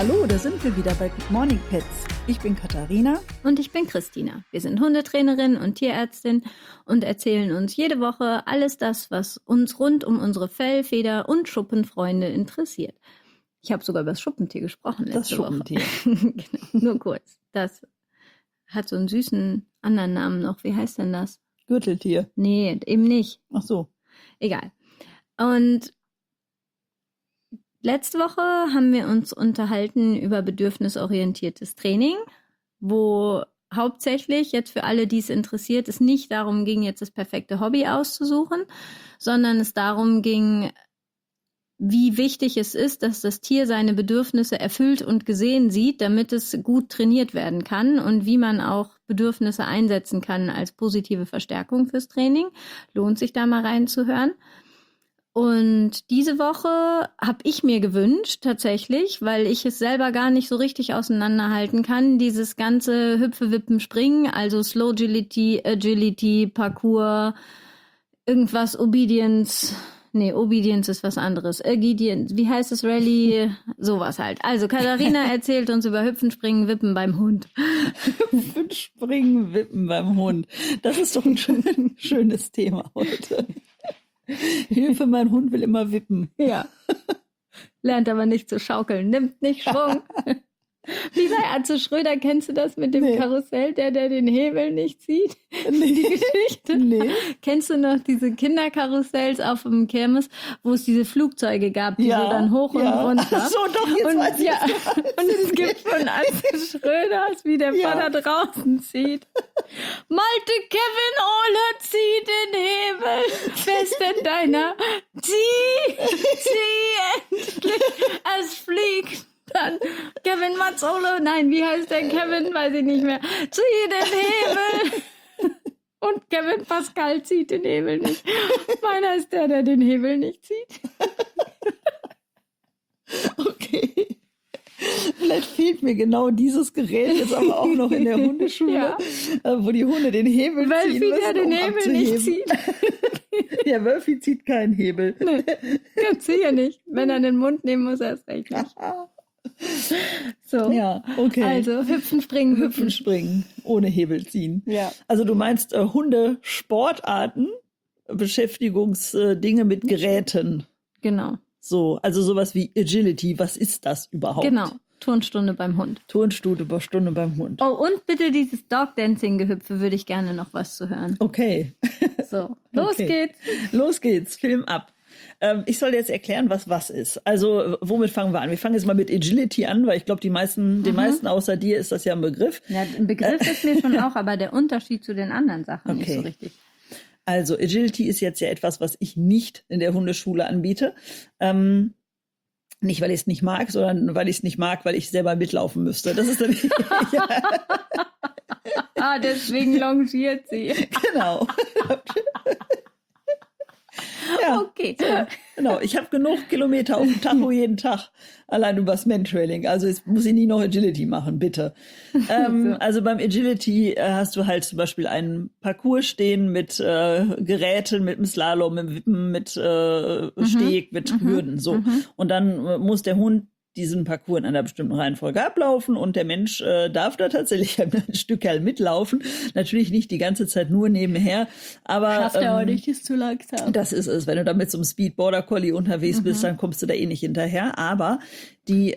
Hallo, da sind wir wieder bei Good Morning Pets. Ich bin Katharina. Und ich bin Christina. Wir sind Hundetrainerin und Tierärztin und erzählen uns jede Woche alles das, was uns rund um unsere Fell-, Feder- und Schuppenfreunde interessiert. Ich habe sogar über das Schuppentier gesprochen letzte Woche. Genau, nur kurz. Das hat so einen süßen anderen Namen noch. Wie heißt denn das? Gürteltier. Nee, eben nicht. Ach so. Egal. Und letzte Woche haben wir uns unterhalten über bedürfnisorientiertes Training, wo hauptsächlich jetzt für alle, die es interessiert, es nicht darum ging, jetzt das perfekte Hobby auszusuchen, sondern es darum ging, wie wichtig es ist, dass das Tier seine Bedürfnisse erfüllt und gesehen sieht, damit es gut trainiert werden kann und wie man auch Bedürfnisse einsetzen kann als positive Verstärkung fürs Training. Lohnt sich da mal reinzuhören. Und diese Woche habe ich mir gewünscht, tatsächlich, weil ich es selber gar nicht so richtig auseinanderhalten kann, dieses ganze Hüpfe, Wippen, Springen, also Slow Agility, Parkour, irgendwas, Obedience ist was anderes. Wie heißt es, Rallye? Sowas halt. Also Katharina erzählt uns über Hüpfen, Springen, Wippen beim Hund. Hüpfen, Springen, Wippen beim Hund. Das ist doch ein schönes Thema heute. Hilfe, mein Hund will immer wippen. Ja. Lernt aber nicht zu schaukeln, nimmt nicht Schwung. Wie bei Atze Schröder, kennst du das mit dem Karussell, der den Hebel nicht sieht? Nee. Die Geschichte? Nee. Kennst du noch diese Kinderkarussells auf dem Kirmes, wo es diese Flugzeuge gab, die so dann hoch und runter? Ach so, doch, jetzt weiß ich. Und es gibt von Atze Schröders, wie der Vater draußen zieht. Malte Kevin Ole, zieh den Hebel fest in deiner. Zieh endlich, es fliegt. Dann Kevin Mazzolo, nein, wie heißt der Kevin? Weiß ich nicht mehr. Zieh den Hebel. Und Kevin Pascal zieht den Hebel nicht. Meiner ist der den Hebel nicht zieht. Okay. Vielleicht fehlt mir genau dieses Gerät jetzt aber auch noch in der Hundeschule, wo die Hunde den Hebel Wölfi, ziehen müssen, der den Hebel nicht zieht. Ja, Wölfi zieht keinen Hebel. Nee, ganz sicher nicht. Wenn er den Mund nehmen muss, erst recht nicht. So, ja, okay. Also hüpfen, springen, ohne Hebel ziehen. Ja. Also du meinst Hundesportarten, Beschäftigungsdinge mit Geräten. Genau. So, also sowas wie Agility, was ist das überhaupt? Genau, Turnstunde beim Hund. Turnstunde beim Hund. Oh, und bitte dieses Dog-Dancing-Gehüpfe würde ich gerne noch was zu hören. Okay. So, los geht's. Los geht's, Film ab. Ich soll jetzt erklären, was ist. Also, womit fangen wir an? Wir fangen jetzt mal mit Agility an, weil ich glaube, den meisten außer dir ist das ja ein Begriff. Ja, ein Begriff ist mir schon auch, aber der Unterschied zu den anderen Sachen nicht so richtig. Also, Agility ist jetzt ja etwas, was ich nicht in der Hundeschule anbiete. Nicht, weil ich es nicht mag, sondern weil ich es nicht mag, weil ich selber mitlaufen müsste. Das ist dann deswegen longiert sie. Genau. Ja, okay. Ja, genau. Ich habe genug Kilometer auf dem Tacho jeden Tag, allein übers Mantrailing. Also jetzt muss ich nie noch Agility machen, bitte. Also beim Agility hast du halt zum Beispiel einen Parcours stehen mit Geräten, mit dem Slalom, mit dem Wippen, mit Steg, mit Hürden. So. Und dann muss der Hund diesen Parcours in einer bestimmten Reihenfolge ablaufen und der Mensch darf da tatsächlich ein Stück mitlaufen. Natürlich nicht die ganze Zeit nur nebenher, aber schafft er auch nicht, ist zu langsam. Das ist es. Wenn du da mit so einem Speed Border Collie unterwegs bist, dann kommst du da eh nicht hinterher. Aber die,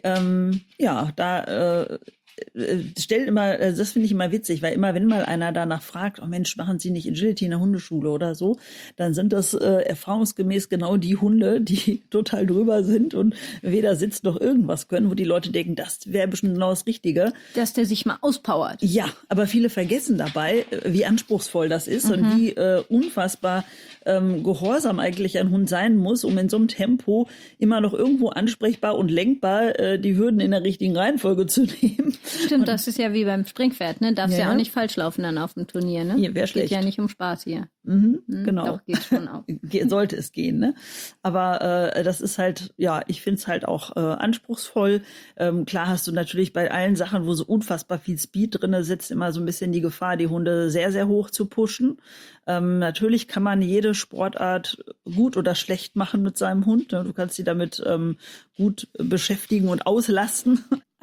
stellen immer, das finde ich immer witzig, weil immer, wenn mal einer danach fragt, oh Mensch, machen Sie nicht Agility in der Hundeschule oder so, dann sind das erfahrungsgemäß genau die Hunde, die total drüber sind und weder sitzen noch irgendwas können, wo die Leute denken, das wäre bestimmt genau das Richtige. Dass der sich mal auspowert. Ja, aber viele vergessen dabei, wie anspruchsvoll das ist und wie unfassbar gehorsam eigentlich ein Hund sein muss, um in so einem Tempo immer noch irgendwo ansprechbar und lenkbar die Hürden in der richtigen Reihenfolge zu nehmen. Stimmt, das ist ja wie beim Springpferd, ne? Darfst ja auch nicht falsch laufen dann auf dem Turnier, ne? Ja, wäre schlecht. Geht ja nicht um Spaß hier. Genau. Doch, geht schon auch. Sollte es gehen, ne? Aber das ist halt, ja, ich finde es halt auch anspruchsvoll. Klar hast du natürlich bei allen Sachen, wo so unfassbar viel Speed drin sitzt, immer so ein bisschen die Gefahr, die Hunde sehr, sehr hoch zu pushen. Natürlich kann man jede Sportart gut oder schlecht machen mit seinem Hund. Du kannst sie damit gut beschäftigen und auslasten.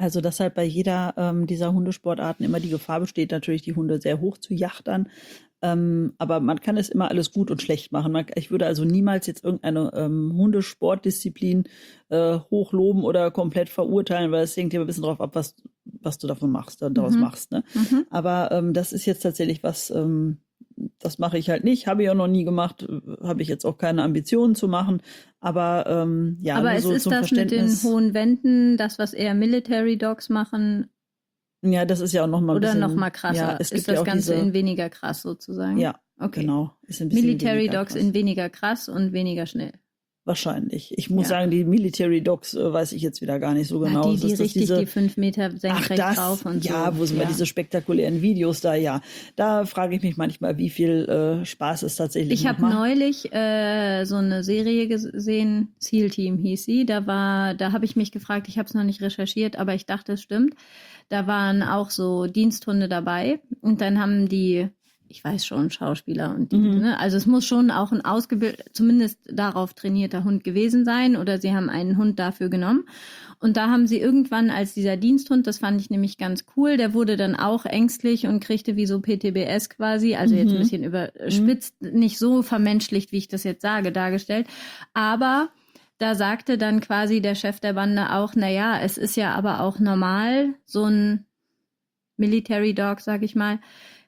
Also dass halt bei jeder dieser Hundesportarten immer die Gefahr besteht, natürlich die Hunde sehr hoch zu jachtern. Aber man kann es immer alles gut und schlecht machen. Ich würde also niemals jetzt irgendeine Hundesportdisziplin hochloben oder komplett verurteilen, weil es hängt ja ein bisschen drauf ab, was du davon machst, daraus machst. Ne? Aber das ist jetzt tatsächlich was, das mache ich halt nicht, habe ich auch noch nie gemacht, habe ich jetzt auch keine Ambitionen zu machen. Aber ja, aber es so ist zum das mit den Verständnis. hohen Wänden, das, was eher Military Dogs machen, Ja, das ist ja auch noch mal ein oder bisschen, noch mal krasser? ja, es gibt Ist das ja auch Ganze diese, in weniger krass sozusagen? ja, Okay. genau, ist ein bisschen Military weniger Dogs krass. in weniger krass und weniger schnell. Wahrscheinlich. Ich muss Ja. sagen, die Military Dogs weiß ich jetzt wieder gar nicht so genau. Die Ist das richtig diese, die 5 Meter senkrecht das, drauf und ja, so. wo sind wir diese spektakulären Videos da, ja. Da frage ich mich manchmal, wie viel Spaß es tatsächlich Ich noch habe macht. neulich so eine Serie gesehen, SEAL Team hieß sie. Da habe ich mich gefragt, ich habe es noch nicht recherchiert, aber ich dachte, es stimmt. Da waren auch so Diensthunde dabei und dann haben die, ich weiß schon, Schauspieler und die, ne? Also es muss schon auch ein zumindest darauf trainierter Hund gewesen sein oder sie haben einen Hund dafür genommen. Und da haben sie irgendwann als dieser Diensthund, das fand ich nämlich ganz cool, der wurde dann auch ängstlich und kriegte wie so PTBS quasi, also jetzt ein bisschen überspitzt, nicht so vermenschlicht, wie ich das jetzt sage, dargestellt. Aber da sagte dann quasi der Chef der Bande auch, naja, es ist ja aber auch normal, so ein Military Dog, sag ich mal,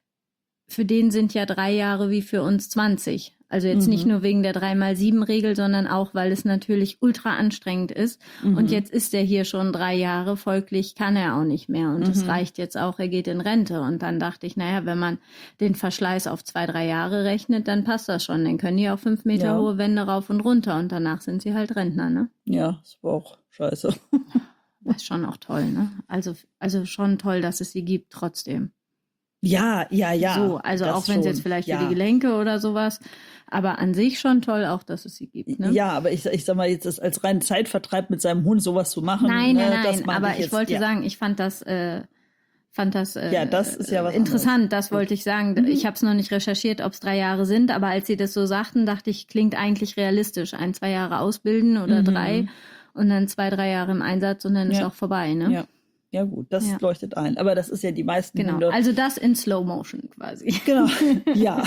für den sind ja 3 Jahre wie für uns 20. Also jetzt nicht nur wegen der 3x7-Regel, sondern auch, weil es natürlich ultra anstrengend ist. Und jetzt ist er hier schon 3 Jahre, folglich kann er auch nicht mehr. Und es reicht jetzt auch, er geht in Rente. Und dann dachte ich, naja, wenn man den Verschleiß auf 2, 3 Jahre rechnet, dann passt das schon. Dann können die auch 5 Meter Ja. hohe Wände rauf und runter. Und danach sind sie halt Rentner, ne? Ja, das war auch scheiße. Das ist schon auch toll, ne? Also schon toll, dass es sie gibt, trotzdem. Ja. So, also das auch wenn es schon. jetzt vielleicht Ja. für die Gelenke oder sowas, aber an sich schon toll, auch dass es sie gibt. Ne? Ja, aber ich sag mal, jetzt das als reinen Zeitvertreib mit seinem Hund sowas zu machen. Nein, das mag aber ich jetzt, wollte ja. sagen, ich fand das Ja, das ist ja was interessant, anderes. das wollte ich sagen. Ich habe es noch nicht recherchiert, ob es 3 Jahre sind, aber als sie das so sagten, dachte ich, klingt eigentlich realistisch. 1, 2 Jahre ausbilden oder 3 und dann 2, 3 Jahre im Einsatz und dann ist auch vorbei, ne? Ja. Ja gut, das Ja. leuchtet ein. Aber das ist ja die meisten Genau, Hunde. also das in Slow Motion quasi. Genau, ja.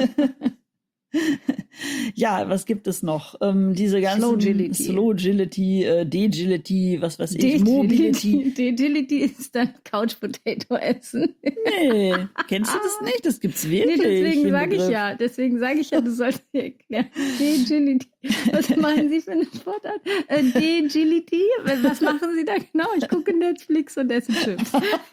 Ja, was gibt es noch? Diese ganzen Slow Agility, Degility, was weiß ich, Mobility. Degility ist dann Couch Potato essen. Nee, kennst du das nicht? Das gibt's wirklich. Nee, deswegen den sage ich ja, du sollst dir erklären. Degility. Was machen Sie für eine Sportart? Degility? Was machen Sie da genau? Ich gucke Netflix und esse Chips.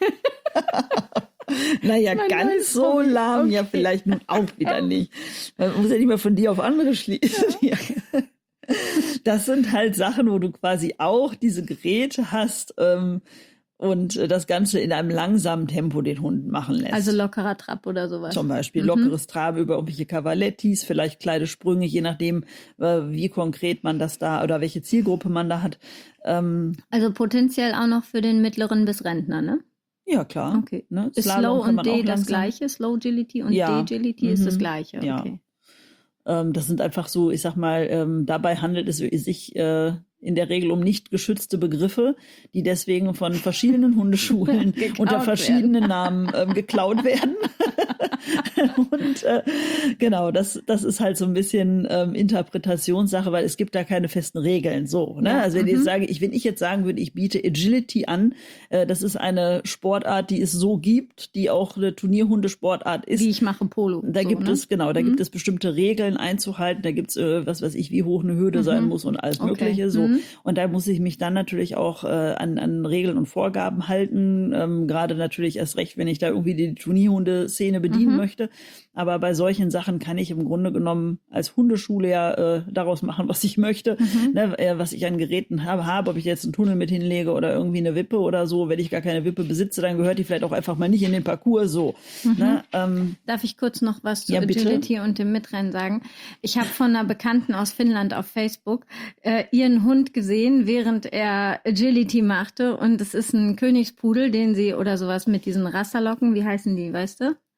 Naja, Mein ganz neues so Hobby. lahm ja Okay. vielleicht nun auch wieder nicht. Man muss ja nicht mal von dir auf andere schließen. Ja. Das sind halt Sachen, wo du quasi auch diese Geräte hast und das Ganze in einem langsamen Tempo den Hund machen lässt. Also lockerer Trab oder sowas. Zum Beispiel lockeres Trabe über irgendwelche Cavalettis, vielleicht kleine Sprünge, je nachdem, wie konkret man das da oder welche Zielgruppe man da hat. Also potenziell auch noch für den mittleren bis Rentner, ne? Ja, klar. Okay. Ne? Ist Slalom Slow kann und man auch D das langsam. gleiche? Slow Agility und Ja. Degility ist das gleiche. Okay. Ja. Das sind einfach so, ich sag mal, dabei handelt es sich in der Regel um nicht geschützte Begriffe, die deswegen von verschiedenen Hundeschulen unter verschiedenen Namen geklaut werden. Und genau, das ist halt so ein bisschen Interpretationssache, weil es gibt da keine festen Regeln. So, ne? Ja, Also wenn ich jetzt sagen würde, ich biete Agility an, das ist eine Sportart, die es so gibt, die auch eine Turnierhundesportart ist. Wie ich mache Polo. Da so, gibt ne? es, genau, da gibt es bestimmte Regeln einzuhalten, da gibt's, was weiß ich, wie hoch eine Hürde sein muss und alles Mögliche, so. Und da muss ich mich dann natürlich auch an Regeln und Vorgaben halten, gerade natürlich erst recht, wenn ich da irgendwie die Turnierhundeszene bedienen möchte. Aber bei solchen Sachen kann ich im Grunde genommen als Hundeschule ja daraus machen, was ich möchte, ne, was ich an Geräten habe, ob ich jetzt einen Tunnel mit hinlege oder irgendwie eine Wippe oder so. Wenn ich gar keine Wippe besitze, dann gehört die vielleicht auch einfach mal nicht in den Parcours so. Ne? Darf ich kurz noch was zu Ja, bitte. Agility und dem Mitrennen sagen? Ich habe von einer Bekannten aus Finnland auf Facebook ihren Hund gesehen, während er Agility machte. Und es ist ein Königspudel, den sie oder sowas mit diesen Rasterlocken, wie heißen die, weißt du?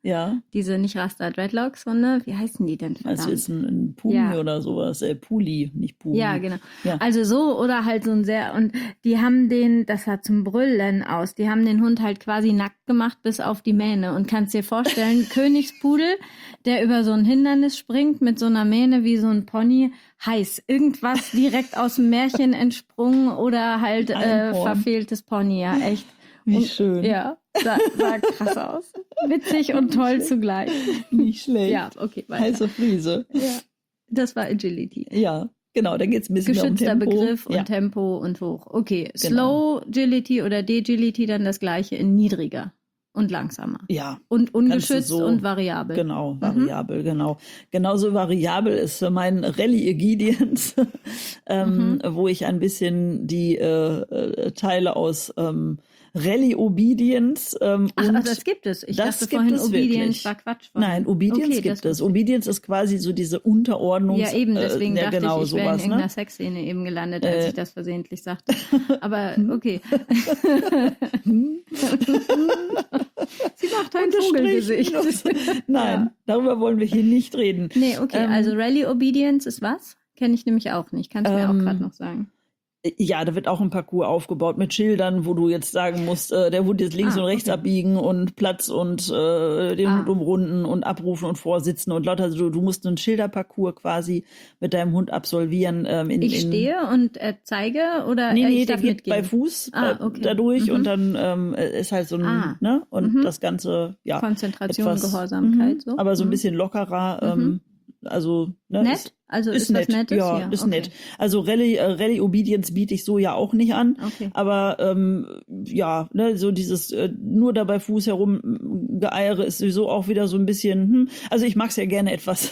Ja. Diese nicht Rasta-Dreadlocks, sondern wie heißen die denn? Also ist ein Pumi oder sowas. Puli, nicht Pumi. Ja, genau. Ja. Also so oder halt so ein sehr, und die haben das sah zum Brüllen aus. Die haben den Hund halt quasi nackt gemacht bis auf die Mähne und kannst dir vorstellen, Königspudel, der über so ein Hindernis springt mit so einer Mähne wie so ein Pony, heiß. Irgendwas direkt aus dem Märchen entsprungen oder halt verfehltes Pony, ja, echt. Wie schön. Ja, sah krass aus. Witzig und toll zugleich. Nicht schlecht. Ja, okay, weiter. Heiße Friese. Ja, das war Agility. Ja, genau, da geht es ein bisschen geschützter um Tempo. Begriff und Tempo und hoch. Okay, Genau. Slow Agility oder Degility dann das gleiche in niedriger und langsamer. Ja. Und ungeschützt so, und variabel. Genau, variabel, genau. Genauso variabel ist mein Rally Obedience, wo ich ein bisschen die Teile aus Rally Obedience Ach, also das gibt es. Ich dachte vorhin, Obedience war Quatsch. Nein, Obedience gibt es. Obedience ist quasi so diese Unterordnung. Ja, eben, deswegen dachte genau, ich wäre in sowas, irgendeiner Sexszene eben gelandet, als ich das versehentlich sagte. Aber okay. Sie macht ein Vogelgesicht. Nein, darüber wollen wir hier nicht reden. Nee, okay, also Rally Obedience ist was? Kenne ich nämlich auch nicht. Kannst du mir auch gerade noch sagen. Ja, da wird auch ein Parcours aufgebaut mit Schildern, wo du jetzt sagen musst, der Hund jetzt links und rechts abbiegen und Platz und den Hund umrunden und abrufen und vorsitzen und lauter. Also du musst einen Schilderparcours quasi mit deinem Hund absolvieren. Ich stehe und zeige oder nee, ich darf der geht mitgehen? bei Fuß dadurch und dann ist halt so ein, ne, und das Ganze, ja. Konzentration, etwas, Gehorsamkeit, so. Aber so ein bisschen lockerer, also ne, nett? Also ist nett, was Nettes? ja, ist nett. Also Rally Obedience biete ich so ja auch nicht an. Okay. Aber ja, ne, so dieses nur dabei Fuß herum Geeiere ist sowieso auch wieder so ein bisschen, also ich mag es ja gerne etwas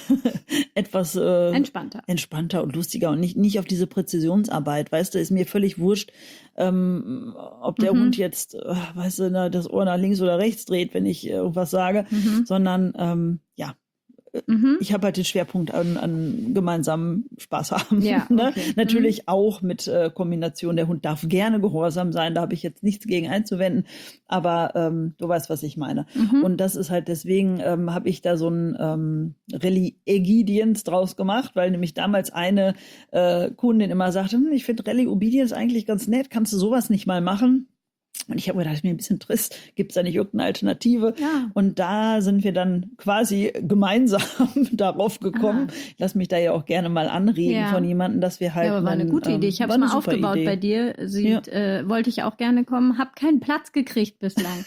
entspannter und lustiger und nicht auf diese Präzisionsarbeit, weißt du, ist mir völlig wurscht, ob der Hund jetzt, weißt du, das Ohr nach links oder rechts dreht, wenn ich irgendwas sage, sondern ja. Ich habe halt den Schwerpunkt an gemeinsamen Spaß haben. Ja, okay. Ne? Natürlich auch mit Kombination, der Hund darf gerne gehorsam sein, da habe ich jetzt nichts gegen einzuwenden, aber du weißt, was ich meine. Und das ist halt deswegen, habe ich da so ein Rally Obedience draus gemacht, weil nämlich damals eine Kundin immer sagte, ich finde Rally Obedience eigentlich ganz nett, kannst du sowas nicht mal machen? Und ich habe mir gedacht, ist mir ein bisschen trist, gibt es da nicht irgendeine Alternative? Ja. Und da sind wir dann quasi gemeinsam darauf gekommen. Ich lasse mich da ja auch gerne mal anregen von jemandem, dass wir halt. Ja, aber war eine gute Idee. Ich habe es mal aufgebaut bei dir. Wollte ich auch gerne kommen, habe keinen Platz gekriegt bislang.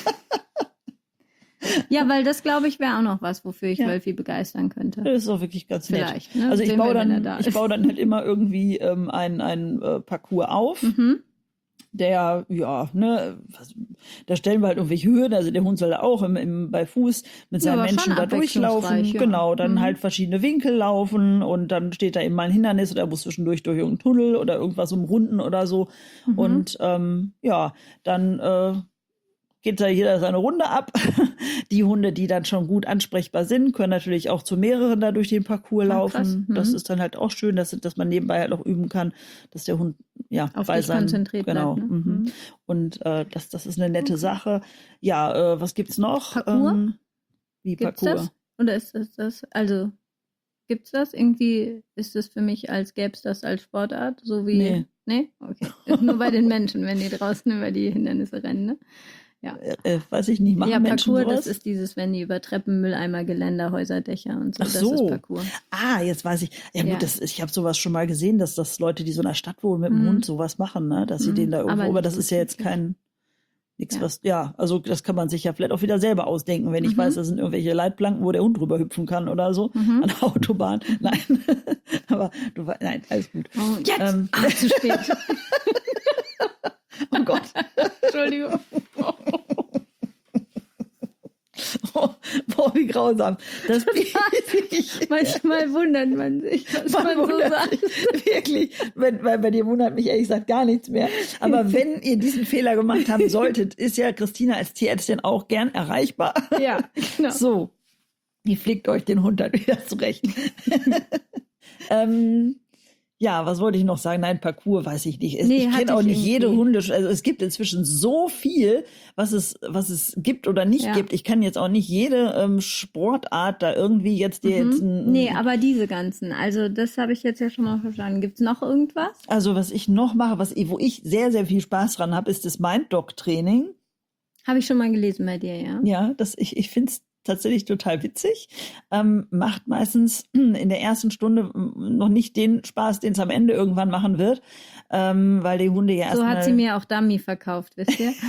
Ja, weil das, glaube ich, wäre auch noch was, wofür ich Wölfi begeistern könnte. Das ist auch wirklich ganz nett. Vielleicht. Ne? Also ich baue dann halt immer irgendwie ein Parcours auf. Der, ja, ne, da stellen wir halt irgendwelche Hürden, also der Hund soll da auch bei Fuß mit seinen Menschen da durchlaufen, genau, dann halt verschiedene Winkel laufen und dann steht da eben mal ein Hindernis oder er muss zwischendurch durch irgendeinen Tunnel oder irgendwas umrunden oder so und ja, dann geht da jeder seine Runde ab. Die Hunde, die dann schon gut ansprechbar sind, können natürlich auch zu mehreren da durch den Parcours laufen. Das ist dann halt auch schön, dass man nebenbei halt auch üben kann, dass der Hund auf dich konzentriert bleibt. Ne? Und das ist eine nette Sache. Ja, was gibt's noch? Parcours? Wie gibt's Parcours? Das? Oder ist das? Also gibt's das? Irgendwie ist es für mich, als gäbe es das als Sportart, so wie. Nee? Okay. Nur bei den Menschen, wenn die draußen über die Hindernisse rennen, ne? Ja. Weiß ich nicht, machen Menschen Parcours, sowas? das ist dieses, wenn die über Treppen, Mülleimer, Geländer, Häuserdächer und so. Ach so. Das ist Parcours. Jetzt weiß ich. Ja gut, ich habe sowas schon mal gesehen, dass das Leute, die so in der Stadt wohnen, mit dem Hund sowas machen, ne? Dass sie den da irgendwo, aber das ist ja jetzt nichts, was, also das kann man sich ja vielleicht auch wieder selber ausdenken, wenn ich weiß, das sind irgendwelche Leitplanken, wo der Hund drüber hüpfen kann oder so, an der Autobahn. Nein, aber nein, alles gut. Oh, jetzt! Zu spät. Oh Gott. Entschuldigung. Boah, wie grausam. Das manchmal wundert man sich, was man so sagt. Wirklich, weil bei dir wundert mich ehrlich gesagt gar nichts mehr. Aber wenn ihr diesen Fehler gemacht haben solltet, ist ja Christina als Tierärztin auch gern erreichbar. Ja, genau. So, die flickt euch den Hund dann wieder zurecht. Ja, was wollte ich noch sagen? Nein, Parcours weiß ich nicht. Nee, Ich hatte kenne auch ich nicht jede irgendwie. Hunde. Also es gibt inzwischen so viel, was es gibt oder nicht Ja. gibt. Ich kann jetzt auch nicht jede Sportart da irgendwie jetzt dir jetzt Nee, aber diese ganzen, also das habe ich jetzt ja schon mal verstanden. Gibt's noch irgendwas? Also was ich noch mache, wo ich sehr, sehr viel Spaß dran habe, ist das Mind-Dog-Training. Habe ich schon mal gelesen bei dir, ja. Ja, ich finde es tatsächlich total witzig. Macht meistens in der ersten Stunde noch nicht den Spaß, den es am Ende irgendwann machen wird, weil die Hunde ja So erstmal. hat sie mir auch Dummy verkauft, wisst ihr?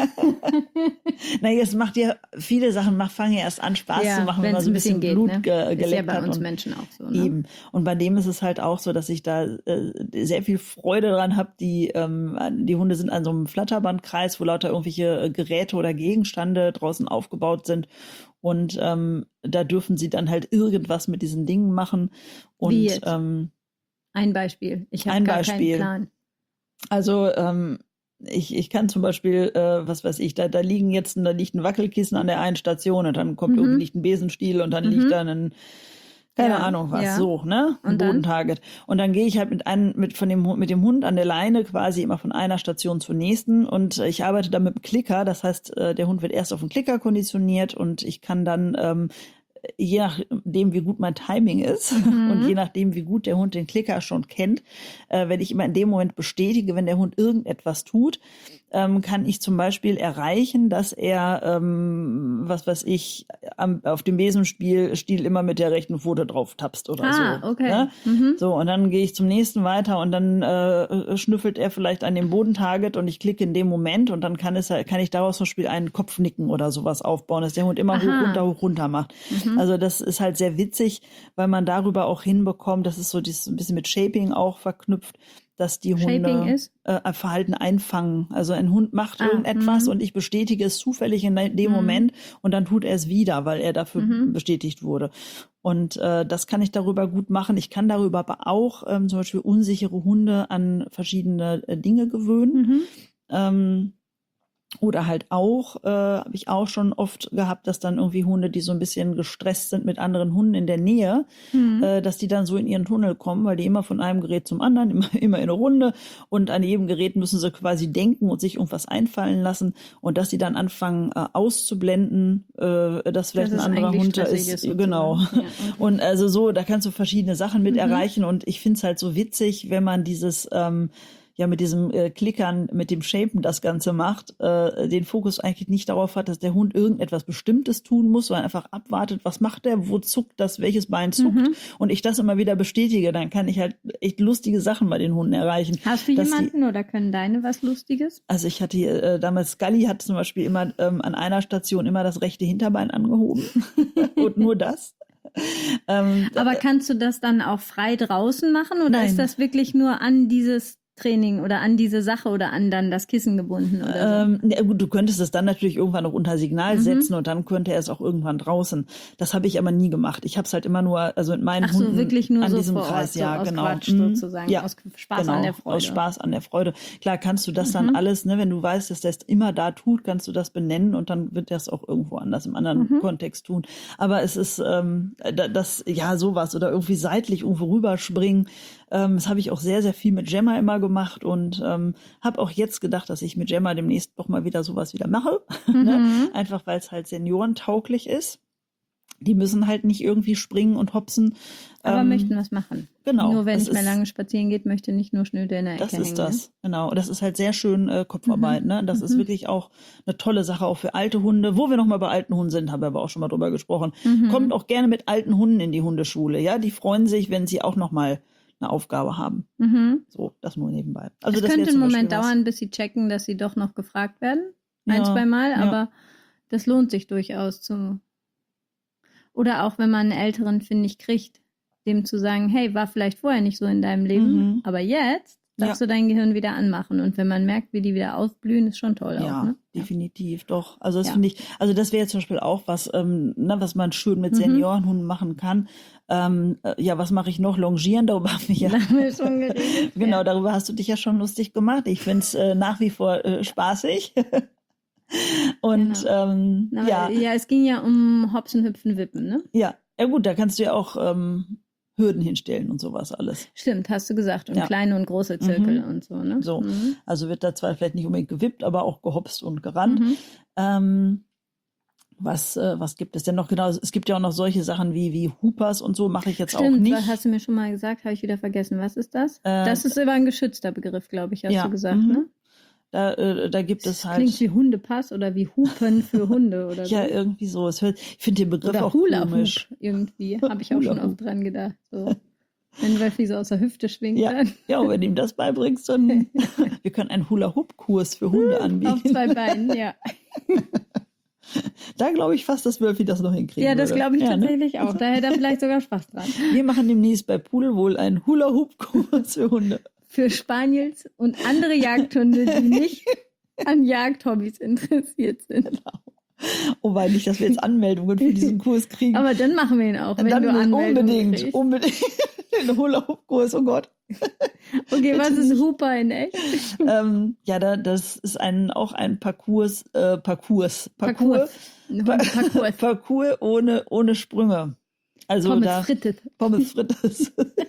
Naja, es macht ja viele Sachen, fangen ja erst an, Spaß Ja, zu machen, wenn man wenn's so ein ein bisschen bisschen Blut geht, ne? Ist ja geleckt bei hat. uns Und Menschen auch so, ne? eben. Und bei dem ist es halt auch so, dass ich da sehr viel Freude dran habe. Die Hunde sind an so einem Flatterbandkreis, wo lauter irgendwelche Geräte oder Gegenstände draußen aufgebaut sind. Und da dürfen sie dann halt irgendwas mit diesen Dingen machen. Und Wie jetzt? Ein Beispiel. Ich habe ein gar Beispiel. keinen Plan. Also ich kann zum Beispiel, was weiß ich, da liegt ein Wackelkissen an der einen Station und dann kommt irgendwie liegt ein Besenstiel und dann liegt da keine Ahnung was, so, ne? Ein Und dann? Bodentarget. Und dann gehe ich halt mit dem Hund an der Leine quasi immer von einer Station zur nächsten und ich arbeite da mit dem Klicker, das heißt, der Hund wird erst auf den Klicker konditioniert und ich kann dann je nachdem, wie gut mein Timing ist und je nachdem, wie gut der Hund den Klicker schon kennt, wenn ich immer in dem Moment bestätige, wenn der Hund irgendetwas tut, kann ich zum Beispiel erreichen, dass er, was weiß ich, auf dem Besenstiel immer mit der rechten Pfote drauf tapst oder so. Okay. Ne? So, und dann gehe ich zum nächsten weiter und dann schnüffelt er vielleicht an dem Bodentarget und ich klicke in dem Moment und dann kann ich daraus zum Beispiel einen Kopfnicken oder sowas aufbauen, dass der Hund immer hoch, runter macht. Also das ist halt sehr witzig, weil man darüber auch hinbekommt, das ist so dieses ein bisschen mit Shaping auch verknüpft, dass die Hunde Verhalten einfangen. Also ein Hund macht irgendetwas und ich bestätige es zufällig in dem Moment und dann tut er es wieder, weil er dafür bestätigt wurde. Und das kann ich darüber gut machen. Ich kann darüber aber auch zum Beispiel unsichere Hunde an verschiedene Dinge gewöhnen. Oder halt auch, habe ich auch schon oft gehabt, dass dann irgendwie Hunde, die so ein bisschen gestresst sind mit anderen Hunden in der Nähe, dass die dann so in ihren Tunnel kommen, weil die immer von einem Gerät zum anderen, immer in eine Runde und an jedem Gerät müssen sie quasi denken und sich irgendwas einfallen lassen und dass die dann anfangen auszublenden, dass vielleicht ein anderer Hund da ist. Genau. Ja, okay. Und also so, da kannst du verschiedene Sachen mit erreichen und ich finde es halt so witzig, wenn man dieses mit diesem Klickern, mit dem Shapen das Ganze macht, den Fokus eigentlich nicht darauf hat, dass der Hund irgendetwas Bestimmtes tun muss, sondern einfach abwartet, was macht der, wo zuckt das, welches Bein zuckt und ich das immer wieder bestätige, dann kann ich halt echt lustige Sachen bei den Hunden erreichen. Hast du jemanden oder können deine was Lustiges? Also ich hatte damals, Scully hat zum Beispiel immer an einer Station immer das rechte Hinterbein angehoben und nur das. Aber kannst du das dann auch frei draußen machen oder Nein. ist das wirklich nur an dieses Training oder an diese Sache oder an dann das Kissen gebunden oder so? Ja gut, du könntest es dann natürlich irgendwann noch unter Signal setzen und dann könnte er es auch irgendwann draußen. Das habe ich aber nie gemacht. Ich habe es halt immer nur, also mit meinen Hunden wirklich nur an so diesem vor Kreis, Ort, ja, so aus genau. Quatsch sozusagen, aus Spaß an der Freude. Aus Spaß an der Freude. Klar kannst du das dann alles, ne, wenn du weißt, dass der es immer da tut, kannst du das benennen und dann wird er es auch irgendwo anders im anderen Kontext tun. Aber es ist sowas oder irgendwie seitlich irgendwo rüberspringen. Das habe ich auch sehr, sehr viel mit Gemma immer gemacht und habe auch jetzt gedacht, dass ich mit Gemma demnächst doch mal wieder sowas wieder mache. Ne? Einfach weil es halt seniorentauglich ist. Die müssen halt nicht irgendwie springen und hopsen. Aber möchten was machen. Genau. Nur wenn ich mal lange spazieren geht, möchte nicht nur schnöde in der Ecke hängen. Das ist das, genau. Das ist halt sehr schön Kopfarbeit. Ne? Das ist wirklich auch eine tolle Sache, auch für alte Hunde. Wo wir noch mal bei alten Hunden sind, haben wir aber auch schon mal drüber gesprochen. Kommt auch gerne mit alten Hunden in die Hundeschule. Ja, die freuen sich, wenn sie auch noch mal eine Aufgabe haben. So, das nur nebenbei. Also es das könnte einen Moment dauern, bis sie checken, dass sie doch noch gefragt werden. Ein, zwei Mal, aber das lohnt sich durchaus oder auch wenn man einen Älteren, finde ich, kriegt, dem zu sagen, hey, war vielleicht vorher nicht so in deinem Leben, aber jetzt darfst du dein Gehirn wieder anmachen. Und wenn man merkt, wie die wieder aufblühen, ist schon toll auch. Ne? Definitiv, doch. Also das finde ich, also das wäre zum Beispiel auch was, was man schön mit Seniorenhunden machen kann. Was mache ich noch? Longieren, darüber haben wir schon geredet. Genau, darüber hast du dich ja schon lustig gemacht. Ich finde es nach wie vor spaßig. Und es ging ja um Hopsen, Hüpfen, Wippen, ne? Ja, gut, da kannst du ja auch Hürden hinstellen und sowas alles. Stimmt, hast du gesagt. Und kleine und große Zirkel und so, ne? So, also wird da zwar vielleicht nicht unbedingt gewippt, aber auch gehopst und gerannt. Was gibt es denn noch? Genau, es gibt ja auch noch solche Sachen wie Hoopers und so, mache ich jetzt auch nicht. Stimmt, hast du mir schon mal gesagt, habe ich wieder vergessen. Was ist das? Das ist immer ein geschützter Begriff, glaube ich, hast du gesagt, ne? Da gibt es halt... Klingt wie Hundepass oder wie Hupen für Hunde oder so. Ja, irgendwie so. Ich finde den Begriff oder auch Hula komisch. Hoop irgendwie, habe ich auch schon oft dran gedacht. So. Wenn Wölfi so aus der Hüfte schwingt. Dann. Ja, und wenn du ihm das beibringst, dann... Wir können einen Hula-Hoop-Kurs für Hunde anbieten. Auf 2 Beinen, ja. Da glaube ich fast, dass Wölfi das noch hinkriegen Ja, das würde. glaube ich tatsächlich auch. Da hätte er vielleicht sogar Spaß dran. Wir machen demnächst bei Pudelwohl einen Hula-Hoop-Kurs für Hunde. Für Spaniels und andere Jagdhunde, die nicht an Jagdhobbys interessiert sind. Genau. Wobei nicht, dass wir jetzt Anmeldungen für diesen Kurs kriegen. Aber dann machen wir ihn auch, wenn du Anmeldungen kriegst. Unbedingt. Den Hula-Hoop-Kurs, oh Gott. Okay, was ist Hooper in echt? Das ist auch ein Parcours ohne Sprünge. Also Pommes frites.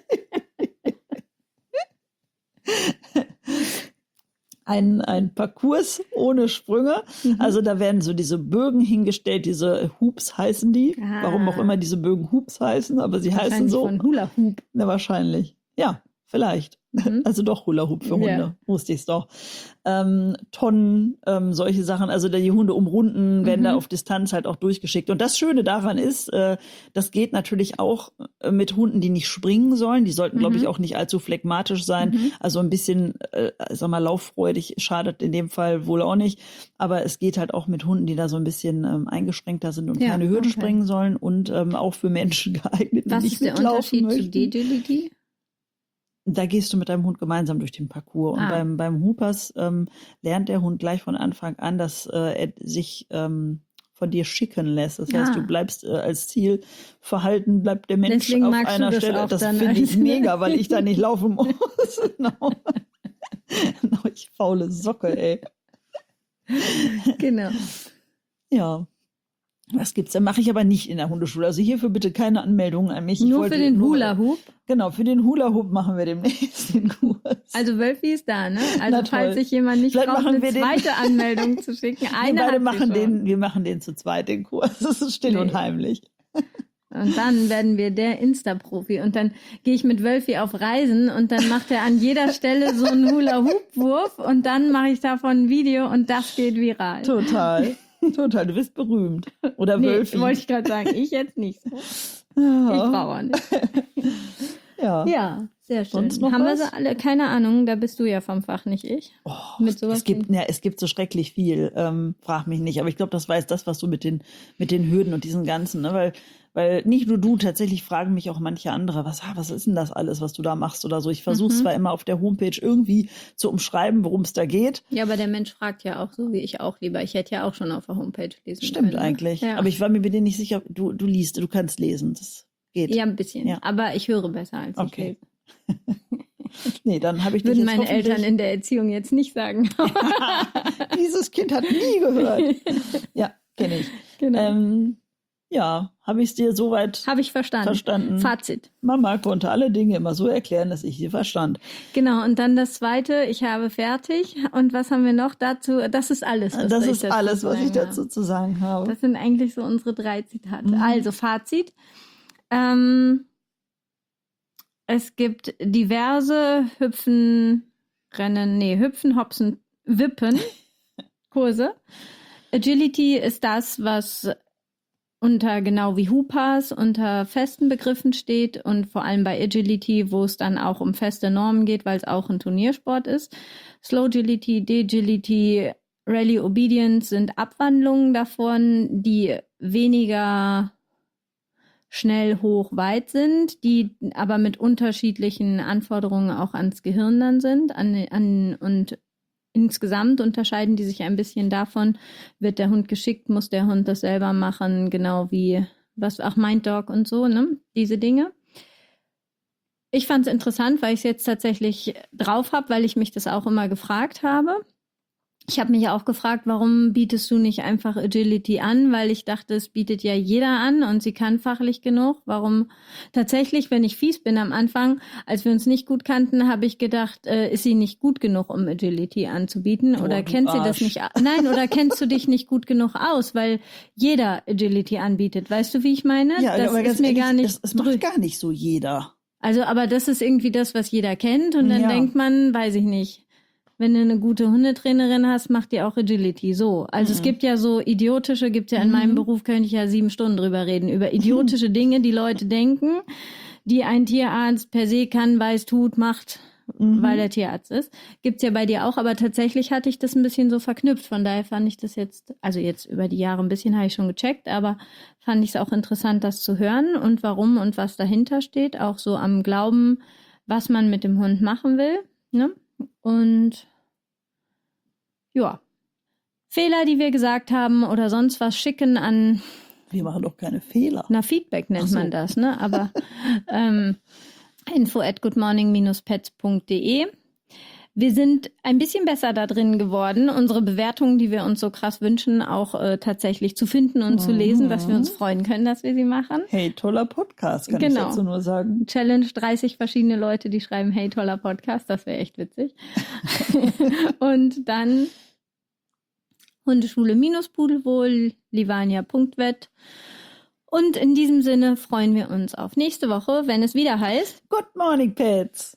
Ein Parcours ohne Sprünge. Also da werden so diese Bögen hingestellt, diese Hoops heißen die. Warum auch immer diese Bögen Hoops heißen, aber sie heißen so. Von Hula Hoop. Na, wahrscheinlich. Ja, vielleicht. Also doch Hula Hoop für Hunde, wusste ich es doch. Tonnen, solche Sachen, also die Hunde umrunden, werden da auf Distanz halt auch durchgeschickt. Und das Schöne daran ist, das geht natürlich auch mit Hunden, die nicht springen sollen. Die sollten, glaube ich, auch nicht allzu phlegmatisch sein. Also ein bisschen, lauffreudig schadet in dem Fall wohl auch nicht. Aber es geht halt auch mit Hunden, die da so ein bisschen eingeschränkter sind und keine Hürde springen sollen und auch für Menschen geeignet, die Was nicht ist der mitlaufen Unterschied möchten. zu D-Agility? Da gehst du mit deinem Hund gemeinsam durch den Parcours. Und beim Hoopers lernt der Hund gleich von Anfang an, dass er sich von dir schicken lässt. Das heißt, du bleibst als Ziel verhalten, bleibt der Mensch Deswegen auf magst einer du das Stelle. auch Das dann finde ich als- mega, weil ich da nicht laufen muss. Genau. Ich faule Socke, ey. Genau. Ja. Was gibt's? Da mache ich aber nicht in der Hundeschule. Also hierfür bitte keine Anmeldungen an mich. Nur für den Hula Hoop? Genau, für den Hula Hoop machen wir demnächst den Kurs. Also Wölfi ist da, ne? Also Na, falls toll. sich jemand nicht Vielleicht traut, machen eine wir den- zweite Anmeldung zu schicken. Wir Eine beide hat sie machen schon. wir machen den zu zweit, den Kurs. Das ist still und heimlich. Und dann werden wir der Insta-Profi. Und dann gehe ich mit Wölfi auf Reisen und dann macht er an jeder Stelle so einen Hula-Hoop-Wurf und dann mache ich davon ein Video und das geht viral. Total. Du bist berühmt. Oder Nee, Wölfi. wollte ich gerade sagen, ich jetzt nicht so. Ich Ja. brauche nicht. Ja, sehr schön. Sonst noch Haben wir was? sie alle? Keine Ahnung, da bist du ja vom Fach, nicht ich. Mit sowas Es gibt so schrecklich viel. Frag mich nicht. Aber ich glaube, das war jetzt das, was du mit den Hürden und diesen ganzen, ne? Weil nicht nur du, tatsächlich fragen mich auch manche andere, was ist denn das alles, was du da machst oder so. Ich versuche zwar immer auf der Homepage irgendwie zu umschreiben, worum es da geht. Ja, aber der Mensch fragt ja auch so wie ich auch lieber. Ich hätte ja auch schon auf der Homepage lesen Stimmt können. eigentlich. Ja. Aber ich war mir bei dir nicht sicher, du liest, du kannst lesen. Das geht. Ja, ein bisschen. Ja. Aber ich höre besser als Okay. ich lese. Nee, dann habe ich dich Würden jetzt meine hoffentlich- Eltern in der Erziehung jetzt nicht sagen. Dieses Kind hat nie gehört. Ja, kenne ich. Genau. Ja, habe ich es dir soweit Habe ich verstanden. Fazit. Mama konnte alle Dinge immer so erklären, dass ich sie verstand. Genau, und dann das Zweite, ich habe fertig. Und was haben wir noch dazu? Das ist alles, was Das ich ist dazu alles, was ich sagen habe. dazu zu sagen habe. Das sind eigentlich so unsere 3 Zitate. Also Fazit. Es gibt diverse Hüpfen, Hopsen, Wippen Kurse. Agility ist das, was unter genau wie Hoopers unter festen Begriffen steht und vor allem bei Agility, wo es dann auch um feste Normen geht, weil es auch ein Turniersport ist. Slow Agility, De-Agility, Rally Obedience sind Abwandlungen davon, die weniger schnell, hoch, weit sind, die aber mit unterschiedlichen Anforderungen auch ans Gehirn dann sind und insgesamt unterscheiden die sich ein bisschen davon, wird der Hund geschickt, muss der Hund das selber machen, genau wie was auch Mind Dog und so, ne? Diese Dinge. Ich fand es interessant, weil ich es jetzt tatsächlich drauf habe, weil ich mich das auch immer gefragt habe. Ich habe mich auch gefragt, warum bietest du nicht einfach Agility an? Weil ich dachte, es bietet ja jeder an und sie kann fachlich genug. Warum? Tatsächlich, wenn ich fies bin am Anfang, als wir uns nicht gut kannten, habe ich gedacht, ist sie nicht gut genug, um Agility anzubieten? Oder kennt sie das nicht? Nein, oder kennst du dich nicht gut genug aus? Weil jeder Agility anbietet. Weißt du, wie ich meine? Ja, das aber ist mir gar nicht. Es macht gar nicht so jeder. Also, aber das ist irgendwie das, was jeder kennt. Und dann denkt man, weiß ich nicht. Wenn du eine gute Hundetrainerin hast, macht die auch Agility. So. Also es gibt ja so idiotische, gibt's ja in meinem Beruf, könnte ich ja 7 Stunden drüber reden, über idiotische Dinge, die Leute denken, die ein Tierarzt per se kann, weiß, tut, macht, weil der Tierarzt ist. Gibt's ja bei dir auch, aber tatsächlich hatte ich das ein bisschen so verknüpft. Von daher fand ich das jetzt, also jetzt über die Jahre ein bisschen habe ich schon gecheckt, aber fand ich es auch interessant, das zu hören und warum und was dahinter steht. Auch so am Glauben, was man mit dem Hund machen will, ne? Und ja, Fehler, die wir gesagt haben oder sonst was schicken an... Wir machen doch keine Fehler. Na, Feedback nennt man das, ne? Aber info@goodmorning-pets.de. Wir sind ein bisschen besser da drin geworden, unsere Bewertungen, die wir uns so krass wünschen, auch tatsächlich zu finden und zu lesen, dass wir uns freuen können, dass wir sie machen. Hey, toller Podcast, kann ich dazu nur sagen. Challenge 30 verschiedene Leute, die schreiben, hey, toller Podcast, das wäre echt witzig. Und dann Hundeschule-Pudelwohl, livania.vet. Und in diesem Sinne freuen wir uns auf nächste Woche, wenn es wieder heißt Good Morning Pets.